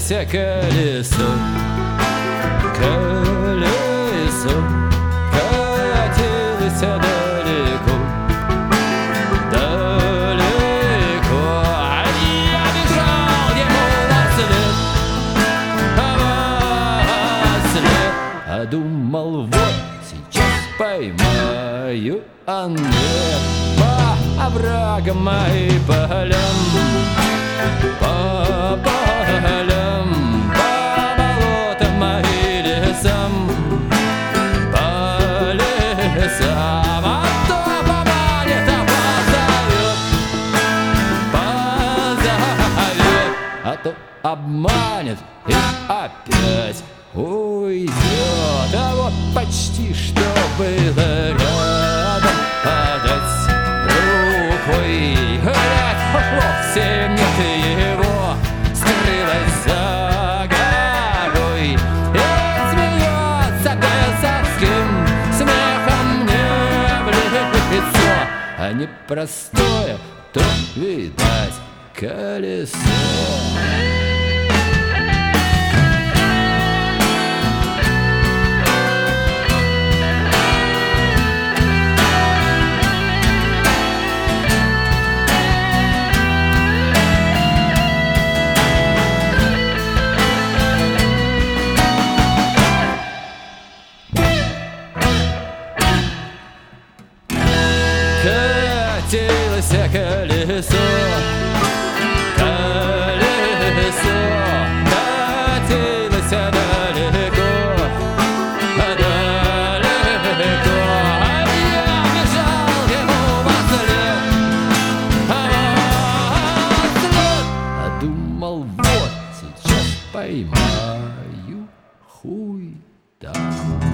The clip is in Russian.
Катилось колесо, колесо, катилось далеко, далеко. А я бежал ему вослед, вослед. А думал, вот сейчас поймаю, а нет, по оврагам и полям, по полям, по болотам и лесам, по лесам. А то поманит, а позовет, а то обманет и опять уйдет. А вот почти что было рядом, подать рукой, глядь, вовсе нет его, скрылась за горой. И смеется бесовским смехом мне в лицо, а непростое, то, видать, колесо. Катилось колесо, колесо, катилось далеко, далеко. А я бежал ему вослед, вослед. А думал, вот сейчас поймаю, хуй там.